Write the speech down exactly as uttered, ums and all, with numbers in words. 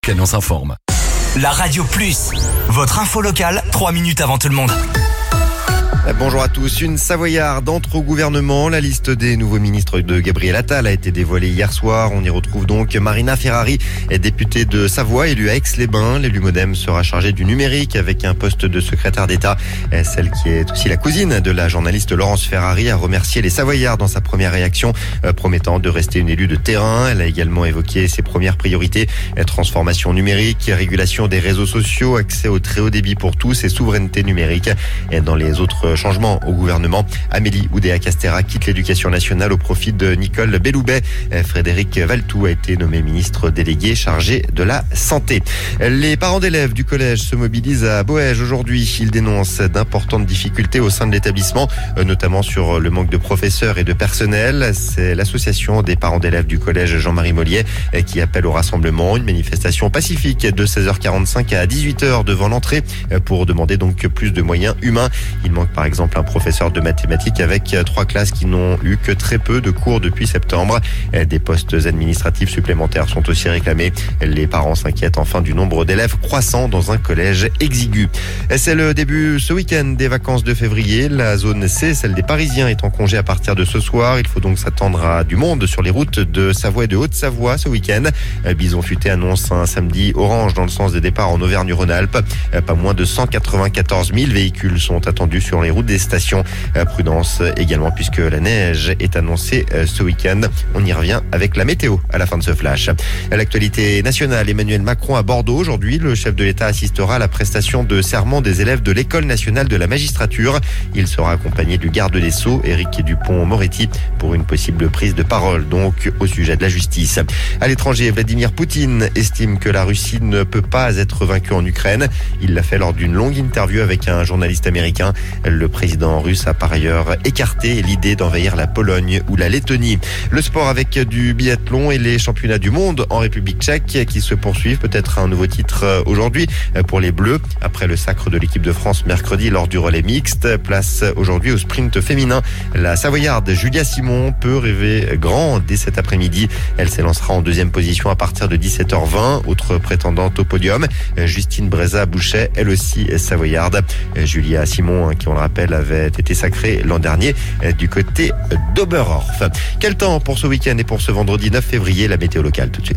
Canon s'informe. La Radio Plus, votre info locale, trois minutes avant tout le monde. Bonjour à tous. Une Savoyarde entre au gouvernement. La liste des nouveaux ministres de Gabriel Attal a été dévoilée hier soir. On y retrouve donc Marina Ferrari, députée de Savoie, élue à Aix-les-Bains. L'élu Modem sera chargée du numérique avec un poste de secrétaire d'État. Celle qui est aussi la cousine de la journaliste Laurence Ferrari a remercié les Savoyards dans sa première réaction, promettant de rester une élue de terrain. Elle a également évoqué ses premières priorités: transformation numérique, régulation des réseaux sociaux, accès au très haut débit pour tous et souveraineté numérique. Et dans les autres changement au gouvernement, Amélie Oudéa-Castéra quitte l'éducation nationale au profit de Nicole Belloubet. Frédéric Valtou a été nommé ministre délégué chargé de la santé. Les parents d'élèves du collège se mobilisent à Boëge aujourd'hui. Ils dénoncent d'importantes difficultés au sein de l'établissement, notamment sur le manque de professeurs et de personnel. C'est l'association des parents d'élèves du collège Jean-Marie Mollier qui appelle au rassemblement. Une manifestation pacifique de seize heures quarante-cinq à dix-huit heures devant l'entrée pour demander donc plus de moyens humains. Il manque par exemple un professeur de mathématiques avec trois classes qui n'ont eu que très peu de cours depuis septembre. Des postes administratifs supplémentaires sont aussi réclamés. Les parents s'inquiètent enfin du nombre d'élèves croissant dans un collège exigu. C'est le début ce week-end des vacances de février. La zone C, celle des Parisiens, est en congé à partir de ce soir. Il faut donc s'attendre à du monde sur les routes de Savoie et de Haute-Savoie ce week-end. Bison Futé annonce un samedi orange dans le sens des départs en Auvergne-Rhône-Alpes. Pas moins de cent quatre-vingt-quatorze mille véhicules sont attendus sur les routes des stations. Prudence également puisque la neige est annoncée ce week-end. On y revient avec la météo à la fin de ce flash. L'actualité nationale, Emmanuel Macron à Bordeaux. Aujourd'hui, le chef de l'État assistera à la prestation de serment des élèves de l'École nationale de la magistrature. Il sera accompagné du garde des Sceaux, Éric Dupond-Moretti, pour une possible prise de parole donc au sujet de la justice. À l'étranger, Vladimir Poutine estime que la Russie ne peut pas être vaincue en Ukraine. Il l'a fait lors d'une longue interview avec un journaliste américain. Le président russe a par ailleurs écarté l'idée d'envahir la Pologne ou la Lettonie. Le sport avec du biathlon et les championnats du monde en République tchèque qui se poursuivent. Peut-être un nouveau titre aujourd'hui pour les Bleus. Après le sacre de l'équipe de France mercredi lors du relais mixte, place aujourd'hui au sprint féminin. La Savoyarde Julia Simon peut rêver grand dès cet après-midi. Elle s'élancera en deuxième position à partir de dix-sept heures vingt. Autre prétendante au podium, Justine Breza-Bouchet, elle aussi Savoyarde. Julia Simon, qui on le rappelle avait été sacrée l'an dernier du côté d'Oberhof. Quel temps pour ce week-end et pour ce vendredi neuf février, la météo locale tout de suite.